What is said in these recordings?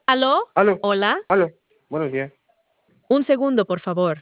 ¿Aló? Aló, ¿Hola? aló, buenos días. Un segundo, por favor.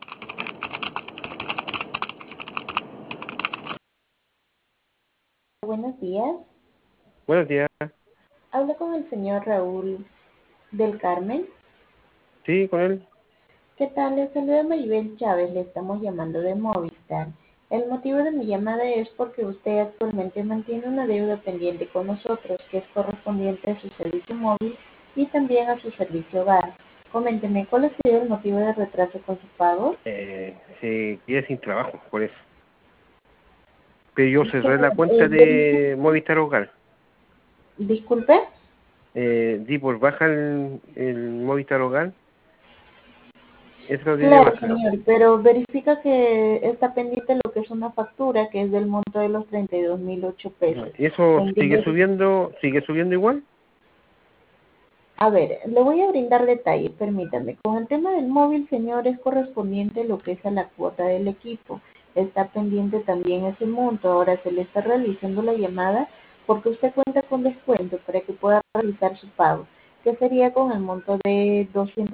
Buenos días. Buenos días. Hablo con el señor Raúl del Carmen. Sí, con él. ¿Qué tal? Le saluda Maribel Chávez. Le estamos llamando de Movistar. El motivo de mi llamada es porque usted actualmente mantiene una deuda pendiente con nosotros que es correspondiente a su servicio móvil y también a su servicio hogar. Coménteme, ¿cuál ha sido el motivo de retraso con su pago? Se queda sin trabajo, por eso. Pero yo cerré Señor, la cuenta de Movistar Hogar. disculpe. Di por baja el Movistar Hogar. Eso lo di de Claro, baja. señor, pero verifica que está pendiente lo que es una factura, que es del monto de los 32.008 pesos. ¿Y eso El dinero, sigue subiendo igual? a ver, le voy a brindar detalles, permítame. Con el tema del móvil, señor, es correspondiente lo que es a la cuota del equipo. Está pendiente también ese monto. Ahora se le está realizando la llamada porque usted cuenta con descuento para que pueda realizar su pago, que sería con el monto de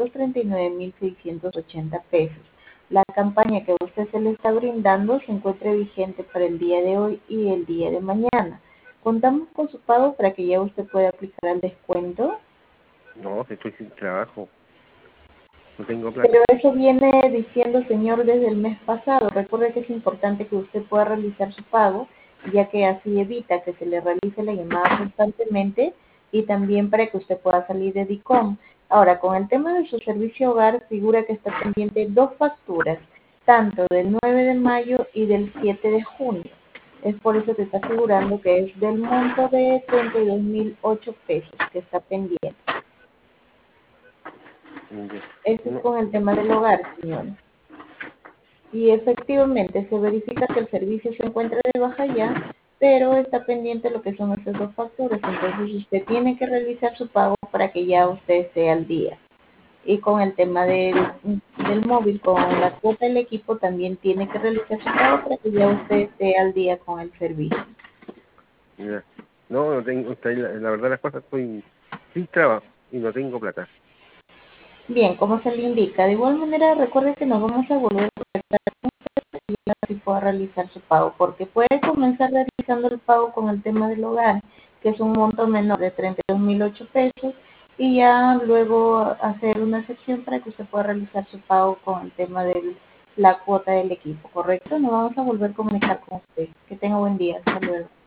239.680 pesos. La campaña que a usted se le está brindando se encuentra vigente para el día de hoy y el día de mañana. Contamos con su pago para que ya usted pueda aplicar el descuento. No, estoy sin trabajo. No tengo Pero plata. eso viene diciendo, señor, desde el mes pasado. Recuerde que es importante que usted pueda realizar su pago, ya que así evita que se le realice la llamada constantemente y también para que usted pueda salir de DICOM. Ahora, con el tema de su servicio hogar, figura que está pendiente dos facturas, tanto del 9 de mayo y del 7 de junio. Es por eso que está figurando que es del monto de 32.008 pesos que está pendiente. Eso es No, con el tema del hogar, señor. Y efectivamente se verifica que el servicio se encuentra de baja ya, pero está pendiente lo que son estas dos facturas. Entonces usted tiene que realizar su pago para que ya usted esté al día. Y con el tema del móvil, con la cuota del equipo, también tiene que realizar su pago para que ya usted esté al día con el servicio. ya. No tengo, la verdad las cosas, estoy sin trabajo y no tengo plata. Bien, como se le indica, de igual manera recuerde que nos vamos a volver así pueda realizar su pago, porque puede comenzar realizando el pago con el tema del hogar, que es un monto menor de 32.008 pesos, y ya luego hacer una sección para que usted pueda realizar su pago con el tema de la cuota del equipo, ¿correcto? Nos vamos a volver a comunicar con usted. Que tenga buen día. Hasta luego.